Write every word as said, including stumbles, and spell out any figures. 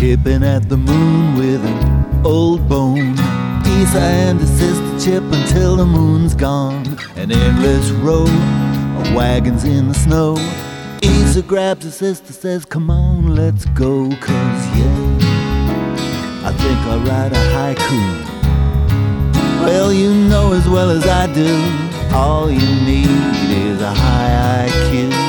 chipping at the moon with an old bone. Isa and his sister chip until the moon's gone. An endless row of wagons in the snow. Isa grabs his sister, says, come on, let's go. Cause yeah, I think I'll write a haiku. Well, you know as well as I do, all you need is a high I Q.